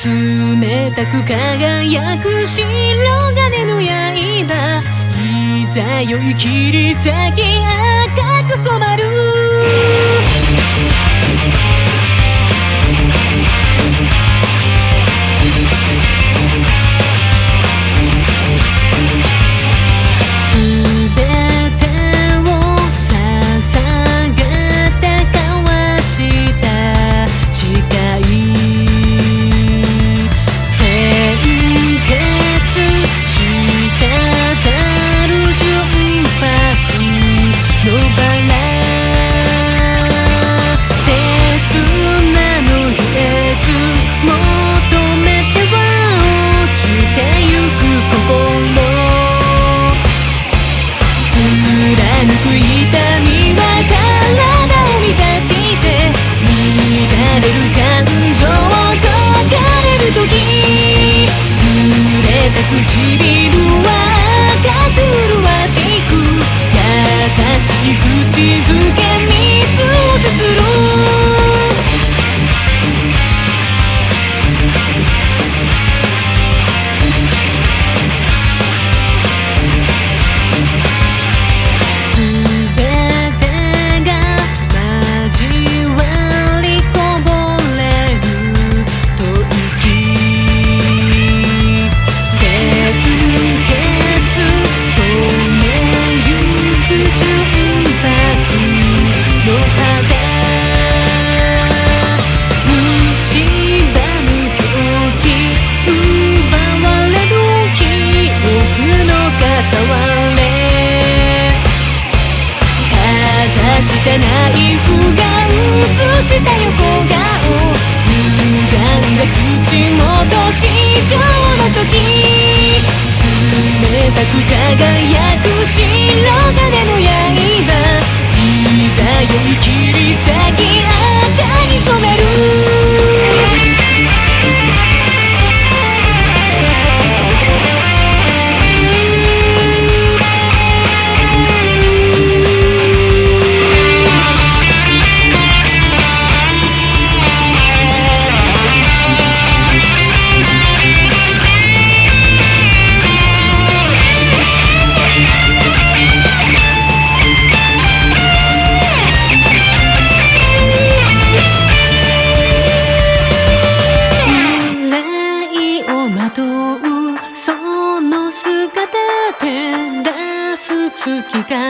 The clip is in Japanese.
冷たく輝く白金の刃、いざよい切り裂き赤く染まる。唇は赤く麗しく、優しい口づけ蜜をすする。全てが交わりこぼれる吐息、したナイフが映した横顔、歪んだ口元市場の時、冷たく輝く白金の刃、いざよい切り裂き赤に染める。その姿照らす月が